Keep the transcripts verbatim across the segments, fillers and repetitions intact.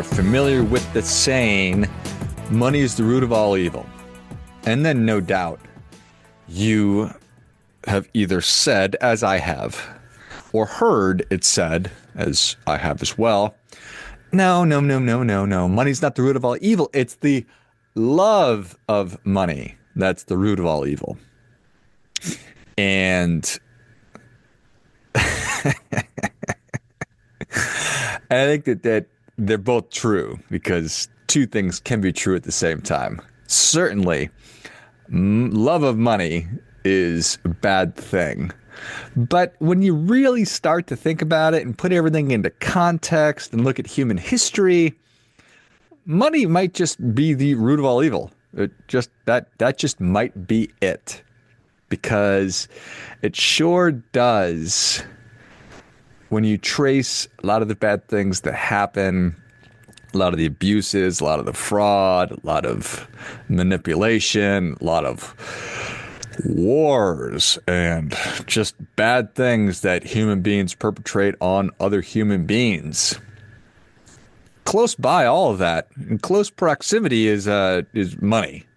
familiar with the saying, money is the root of all evil. And then no doubt you have either said, as I have, or heard it said, as I have as well, no, no, no, no, no, no. Money's not the root of all evil. It's the love of money that's the root of all evil. And I think that, that they're both true, because two things can be true at the same time. Certainly, m- love of money is a bad thing. But when you really start to think about it and put everything into context and look at human history, money might just be the root of all evil. It just that that just might be it. Because it sure does, when you trace a lot of the bad things that happen, a lot of the abuses, a lot of the fraud, a lot of manipulation, a lot of wars, and just bad things that human beings perpetrate on other human beings. Close by all of that, in close proximity, is uh, is money.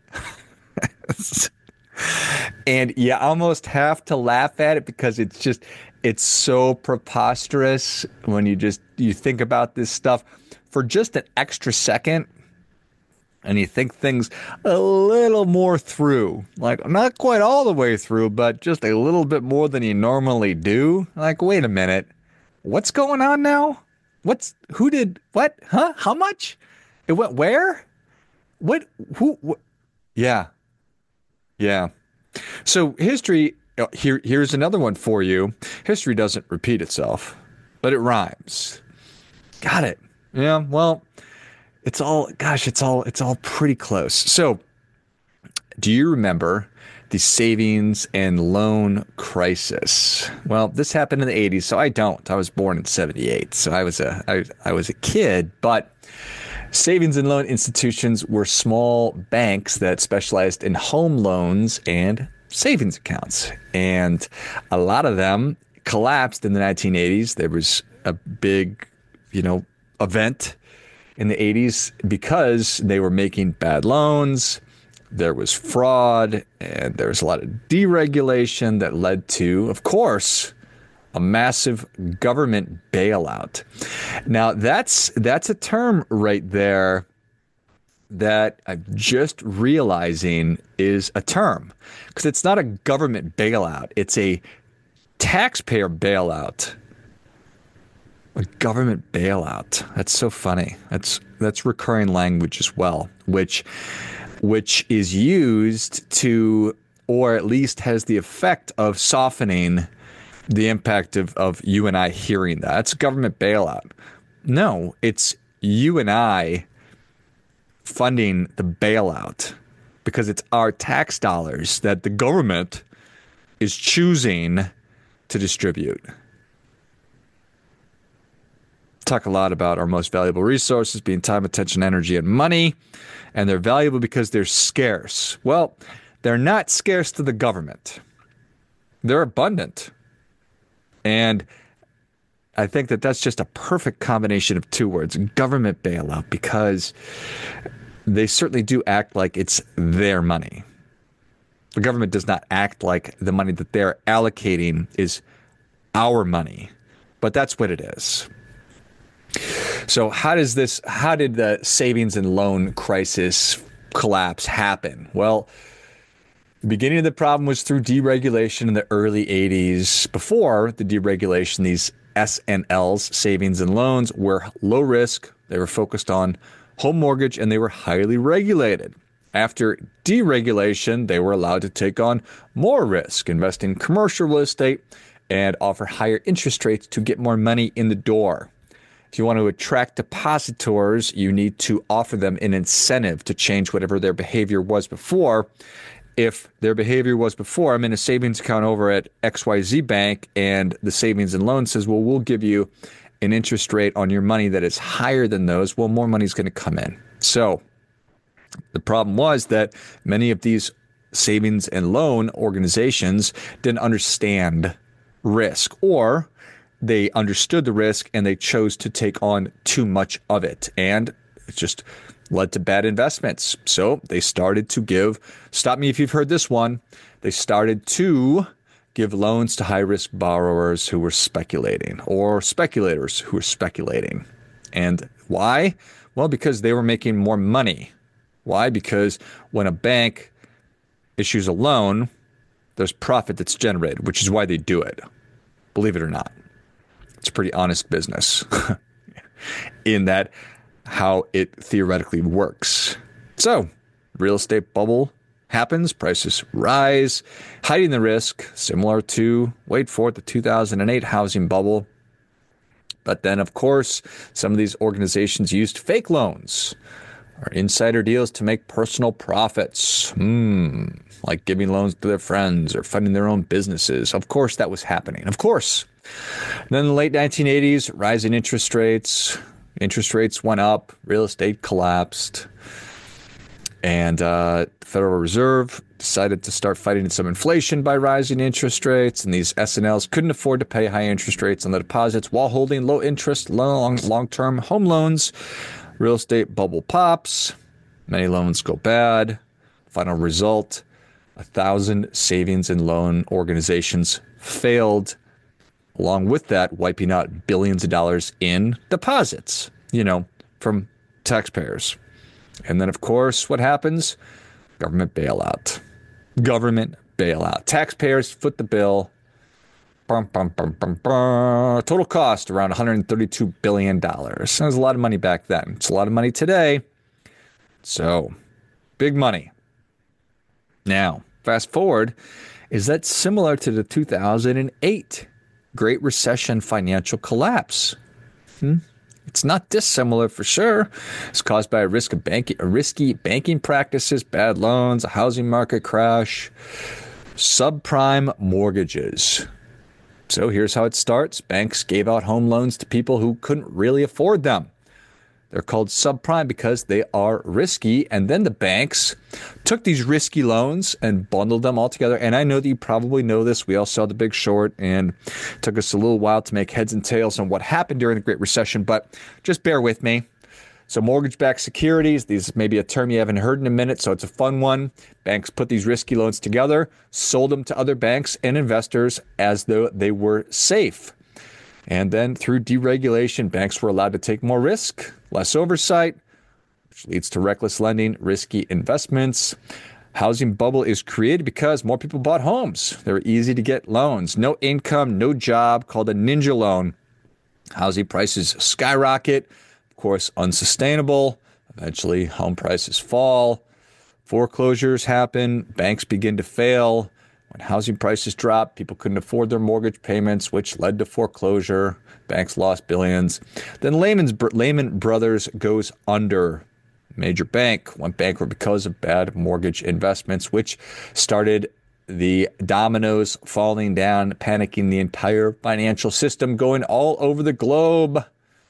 And you almost have to laugh at it because it's just, it's so preposterous when you just, you think about this stuff for just an extra second and you think things a little more through, like not quite all the way through, but just a little bit more than you normally do. Like, wait a minute, what's going on now? What's, who did, what, huh? How much? It went where? What, who, what? Yeah. Yeah. So history, here, here's another one for you. History doesn't repeat itself, but it rhymes. Got it. Yeah. Well, it's all, gosh, it's all, it's all pretty close. So do you remember the savings and loan crisis? Well, this happened in the eighties. So I don't, I was born in seventy-eight. So I was a, I, I was a kid, but savings and loan institutions were small banks that specialized in home loans and savings accounts. And a lot of them collapsed in the nineteen eighties. There was a big, you know, event in the eighties because they were making bad loans. There was fraud, and there was a lot of deregulation that led to, of course, a massive government bailout. Now, that's that's a term right there that I'm just realizing is a term, because it's not a government bailout. It's a taxpayer bailout. A government bailout. That's so funny. That's that's recurring language as well, which which is used to, or at least has the effect of softening the impact of, of you and I hearing that. It's a government bailout. No, it's you and I funding the bailout, because it's our tax dollars that the government is choosing to distribute. Talk a lot about our most valuable resources being time, attention, energy, and money. And they're valuable because they're scarce. Well, they're not scarce to the government. They're abundant. And I think that that's just a perfect combination of two words, government bailout, because they certainly do act like it's their money. The government does not act like the money that they're allocating is our money, but that's what it is. So how does this, how did the savings and loan crisis collapse happen? Well, the beginning of the problem was through deregulation in the early eighties. Before the deregulation, these S N Ls, savings and loans, were low risk. They were focused on home mortgage, and they were highly regulated. After deregulation, they were allowed to take on more risk, invest in commercial real estate, and offer higher interest rates to get more money in the door. If you want to attract depositors, you need to offer them an incentive to change whatever their behavior was before. If their behavior was before, I'm in a savings account over at X Y Z Bank, and the savings and loan says, well, we'll give you an interest rate on your money that is higher than those, well, more money is going to come in. So the problem was that many of these savings and loan organizations didn't understand risk, or they understood the risk and they chose to take on too much of it. And it just led to bad investments. So they started to give, stop me if you've heard this one, they started to give loans to high-risk borrowers who were speculating or speculators who were speculating. And why? Well, because they were making more money. Why? Because when a bank issues a loan, there's profit that's generated, which is why they do it. Believe it or not. It's a pretty honest business in that how it theoretically works. So, real estate bubble happens, prices rise, hiding the risk, similar to, wait for it, the two thousand eight housing bubble. But then, of course, some of these organizations used fake loans or insider deals to make personal profits. Hmm, like giving loans to their friends or funding their own businesses. Of course, that was happening. Of course. Then in the late nineteen eighties, rising interest rates. Interest rates went up. Real estate collapsed. And uh, the Federal Reserve decided to start fighting some inflation by rising interest rates. And these S N Ls couldn't afford to pay high interest rates on the deposits while holding low interest, long, long-term home loans. Real estate bubble pops. Many loans go bad. Final result, a thousand savings and loan organizations failed. Along with that, wiping out billions of dollars in deposits, you know, from taxpayers. And then, of course, what happens? Government bailout. Government bailout. Taxpayers foot the bill. Bum, bum, bum, bum, bum. Total cost around one hundred thirty-two billion dollars. That was a lot of money back then. It's a lot of money today. So, big money. Now, fast forward, is that similar to the two thousand eight Great Recession financial collapse? Hmm? It's not dissimilar for sure. It's caused by a risk of banking, risky banking practices, bad loans, a housing market crash, subprime mortgages. So here's how it starts. Banks gave out home loans to people who couldn't really afford them. They're called subprime because they are risky. And then the banks took these risky loans and bundled them all together. And I know that you probably know this. We all saw The Big Short, and it took us a little while to make heads and tails on what happened during the Great Recession. But just bear with me. So mortgage-backed securities, these may be a term you haven't heard in a minute, so it's a fun one. Banks put these risky loans together, sold them to other banks and investors as though they were safe. And then through deregulation, banks were allowed to take more risk, less oversight, which leads to reckless lending, risky investments. Housing bubble is created because more people bought homes. They were easy to get loans. No income, no job, called a ninja loan. Housing prices skyrocket. Of course, unsustainable. Eventually, home prices fall. Foreclosures happen. Banks begin to fail. When housing prices dropped, people couldn't afford their mortgage payments, which led to foreclosure. Banks lost billions. Then Lehman's, Lehman Brothers goes under. Major bank went bankrupt because of bad mortgage investments, which started the dominoes falling down, panicking the entire financial system, going all over the globe.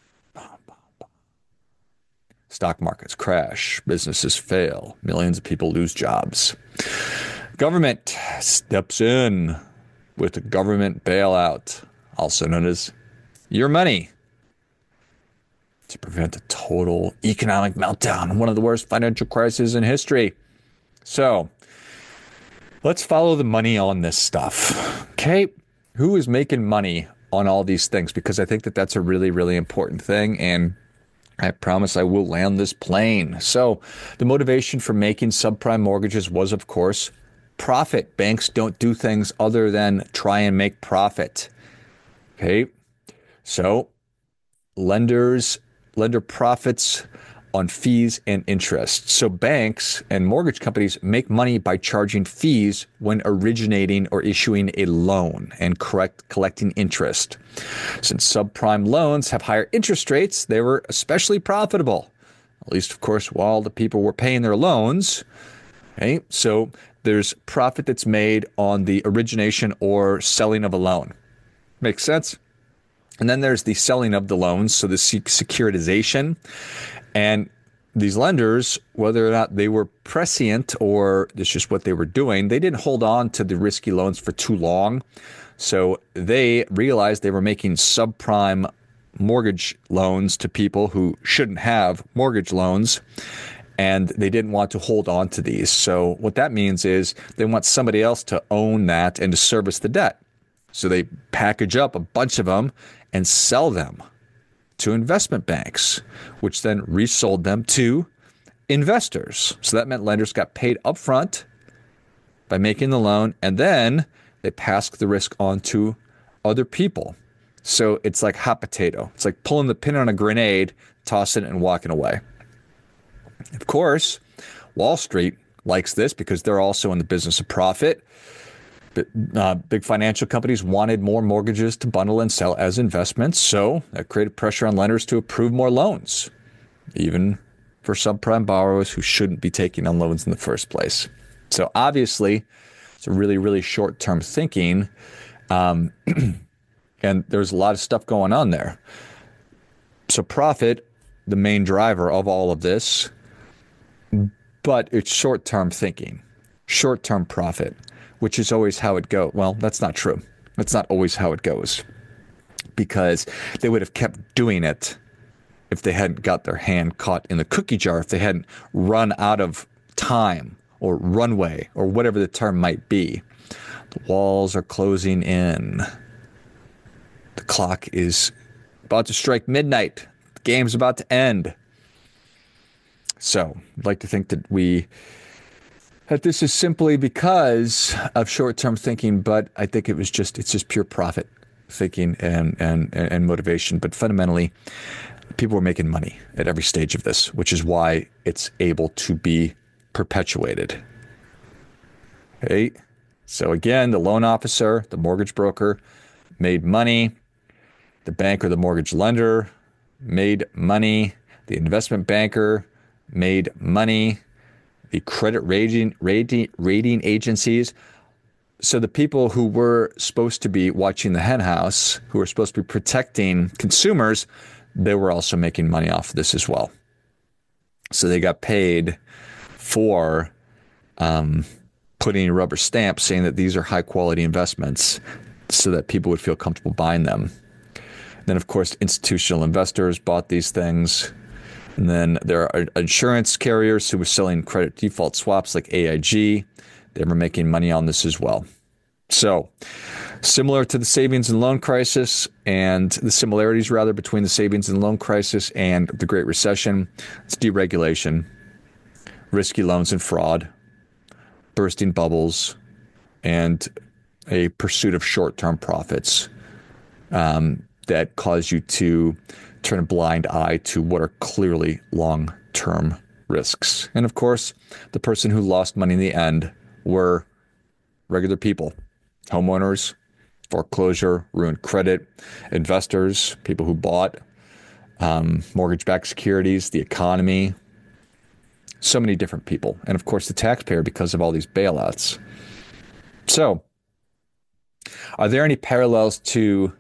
Stock markets crash. Businesses fail. Millions of people lose jobs. Government steps in with a government bailout, also known as your money, to prevent a total economic meltdown, one of the worst financial crises in history. So let's follow the money on this stuff. Okay, who is making money on all these things? Because I think that that's a really, really important thing, and I promise I will land this plane. So the motivation for making subprime mortgages was, of course, profit. Banks don't do things other than try and make profit. Okay, so lenders, lender profits on fees and interest. So banks and mortgage companies make money by charging fees when originating or issuing a loan and correct collecting interest. Since subprime loans have higher interest rates, they were especially profitable, at least, of course, while the people were paying their loans. Okay, so there's profit that's made on the origination or selling of a loan. Makes sense? And then there's the selling of the loans, so the securitization. And these lenders, whether or not they were prescient or it's just what they were doing, they didn't hold on to the risky loans for too long. So they realized they were making subprime mortgage loans to people who shouldn't have mortgage loans, and they didn't want to hold on to these. So what that means is they want somebody else to own that and to service the debt. So they package up a bunch of them and sell them to investment banks, which then resold them to investors. So that meant lenders got paid upfront by making the loan, and then they passed the risk on to other people. So it's like hot potato. It's like pulling the pin on a grenade, tossing it, and walking away. Of course, Wall Street likes this because they're also in the business of profit. But, uh, big financial companies wanted more mortgages to bundle and sell as investments, so that created pressure on lenders to approve more loans, even for subprime borrowers who shouldn't be taking on loans in the first place. So obviously, it's a really, really short-term thinking, um, and there's a lot of stuff going on there. So profit, the main driver of all of this, but it's short-term thinking, short-term profit, which is always how it goes. Well, that's not true. That's not always how it goes, because they would have kept doing it if they hadn't got their hand caught in the cookie jar, if they hadn't run out of time or runway or whatever the term might be. The walls are closing in. The clock is about to strike midnight. The game's about to end. So I'd like to think that we that this is simply because of short-term thinking, but I think it was just it's just pure profit thinking and and and motivation. But fundamentally, people were making money at every stage of this, which is why it's able to be perpetuated. Okay. So again, the loan officer, the mortgage broker made money. The bank or the mortgage lender made money. The investment banker made money. The credit rating, rating, rating agencies. So the people who were supposed to be watching the hen house, who were supposed to be protecting consumers, they were also making money off of this as well. So they got paid for um, putting a rubber stamp saying that these are high quality investments so that people would feel comfortable buying them. Then, of course, institutional investors bought these things. And then there are insurance carriers who were selling credit default swaps like A I G. They were making money on this as well. So similar to the savings and loan crisis, and the similarities rather between the savings and loan crisis and the Great Recession, it's deregulation, risky loans and fraud, bursting bubbles, and a pursuit of short-term profits um, that cause you to turn a blind eye to what are clearly long-term risks. And of course, the person who lost money in the end were regular people, homeowners, foreclosure, ruined credit, investors, people who bought um, mortgage-backed securities, the economy, so many different people. And of course, the taxpayer because of all these bailouts. So, are there any parallels to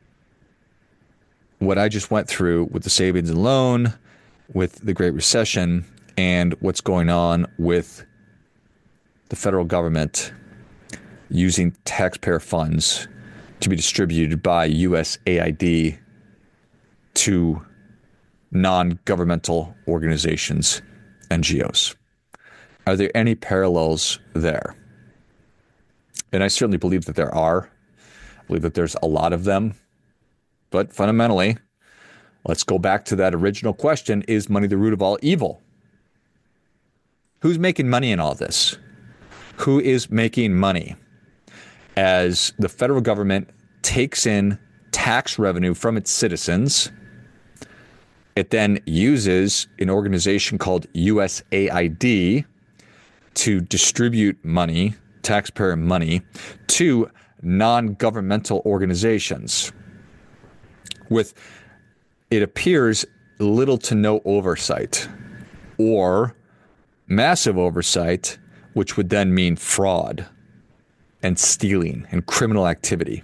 what I just went through with the savings and loan, with the Great Recession, and what's going on with the federal government using taxpayer funds to be distributed by U S A I D to non-governmental organizations, N G Os? Are there any parallels there? And I certainly believe that there are. I believe that there's a lot of them. But fundamentally, let's go back to that original question: is money the root of all evil? Who's making money in all this? Who is making money as the federal government takes in tax revenue from its citizens? It then uses an organization called U S A I D to distribute money, taxpayer money, to non-governmental organizations with, it appears, little to no oversight, or massive oversight, which would then mean fraud and stealing and criminal activity.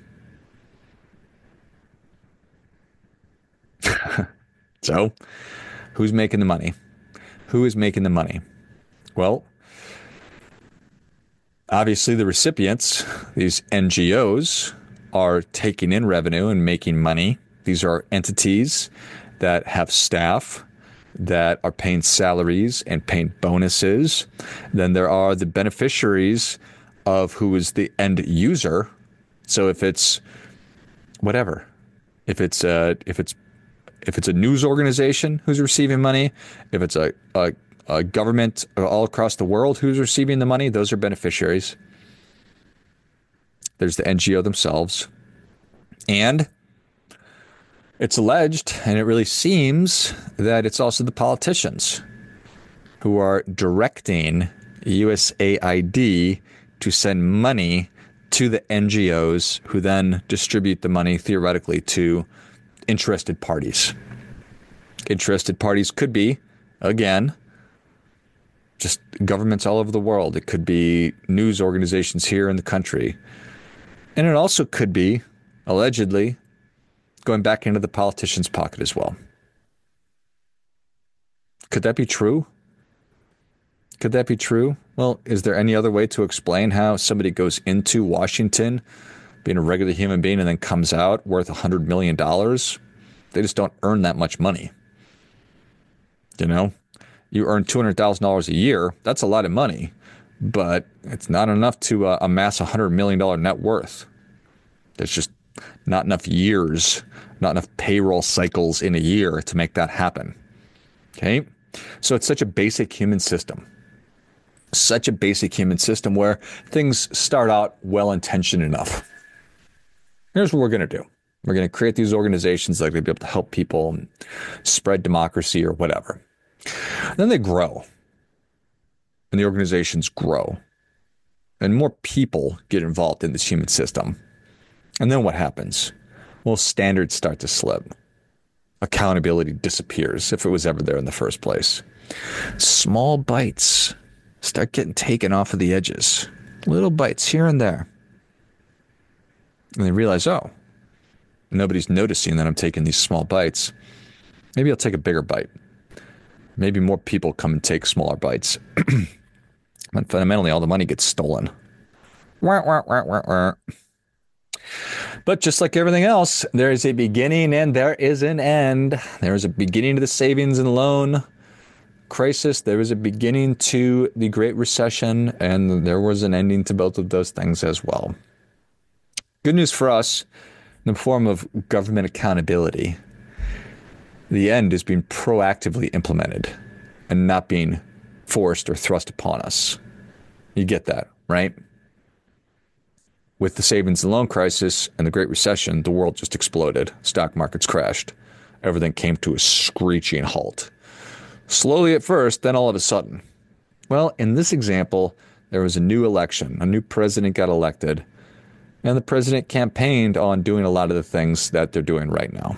So, who's making the money? Who is making the money? Well, obviously the recipients, these N G Os, are taking in revenue and making money. These are entities that have staff that are paying salaries and paying bonuses. Then there are the beneficiaries of who is the end user. So if it's whatever, if it's uh, if it's if it's a news organization who's receiving money, if it's a, a, a government all across the world who's receiving the money, those are beneficiaries. There's the N G O themselves. And it's alleged, and it really seems, that it's also the politicians who are directing U S A I D to send money to the N G Os who then distribute the money theoretically to interested parties. Interested parties could be, again, just governments all over the world. It could be news organizations here in the country. And it also could be, allegedly, going back into the politician's pocket as well. Could that be true? Could that be true? Well, is there any other way to explain how somebody goes into Washington, being a regular human being, and then comes out worth one hundred million dollars? They just don't earn that much money. You know, you earn two hundred thousand dollars a year. That's a lot of money, but it's not enough to uh, amass a one hundred million dollars net worth. There's just not enough years, not enough payroll cycles in a year to make that happen. Okay? So it's such a basic human system. Such a basic human system where things start out well-intentioned enough. Here's what we're going to do. We're going to create these organizations that are going to be able to help people spread democracy or whatever. Then they grow. And the organizations grow. And more people get involved in this human system. And then what happens? Well, standards start to slip. Accountability disappears, if it was ever there in the first place. Small bites start getting taken off of the edges. Little bites here and there. And they realize, oh, nobody's noticing that I'm taking these small bites. Maybe I'll take a bigger bite. Maybe more people come and take smaller bites. And fundamentally, all the money gets stolen. Wah, wah, wah, wah, wah. But just like everything else, there is a beginning and there is an end. There is a beginning to the savings and loan crisis. There was a beginning to the Great Recession, and there was an ending to both of those things as well. Good news for us in the form of government accountability. The end is being proactively implemented and not being forced or thrust upon us. You get that, right? With the savings and loan crisis and the Great Recession, the world just exploded. Stock markets crashed. Everything came to a screeching halt. Slowly at first, then all of a sudden. Well, in this example, there was a new election. A new president got elected. And the president campaigned on doing a lot of the things that they're doing right now.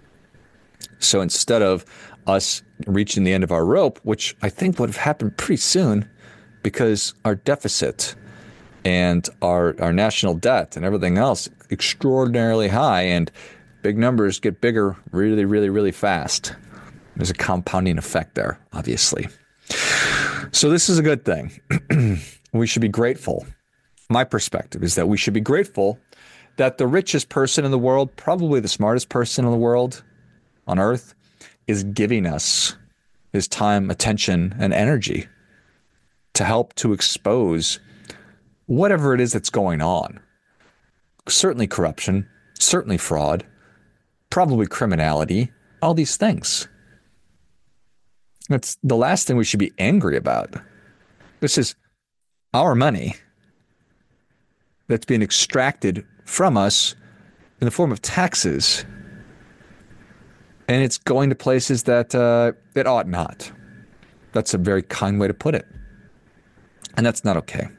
So instead of us reaching the end of our rope, which I think would have happened pretty soon because our deficit and our, our national debt and everything else extraordinarily high, and big numbers get bigger really, really, really fast. There's a compounding effect there, obviously. So this is a good thing. We should be grateful. My perspective is that we should be grateful that the richest person in the world, probably the smartest person in the world on earth, is giving us his time, attention, and energy to help to expose whatever it is that's going on. Certainly corruption, certainly fraud, probably criminality, all these things. That's the last thing we should be angry about. This is our money that's being extracted from us in the form of taxes. And it's going to places that uh, it ought not. That's a very kind way to put it. And that's not okay.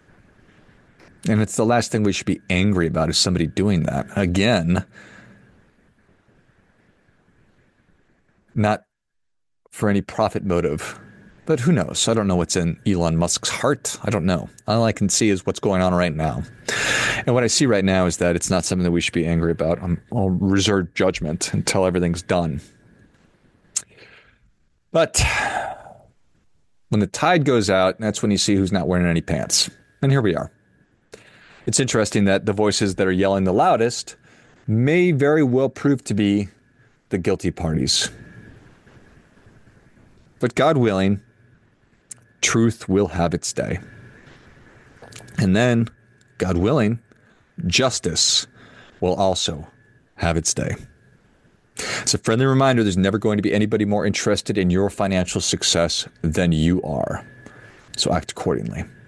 And it's the last thing we should be angry about is somebody doing that. Again, not for any profit motive. But who knows? I don't know what's in Elon Musk's heart. I don't know. All I can see is what's going on right now. And what I see right now is that it's not something that we should be angry about. I'm, I'll reserve judgment until everything's done. But when the tide goes out, that's when you see who's not wearing any pants. And here we are. It's interesting that the voices that are yelling the loudest may very well prove to be the guilty parties. But God willing, truth will have its day. And then, God willing, justice will also have its day. It's a friendly reminder there's never going to be anybody more interested in your financial success than you are. So act accordingly.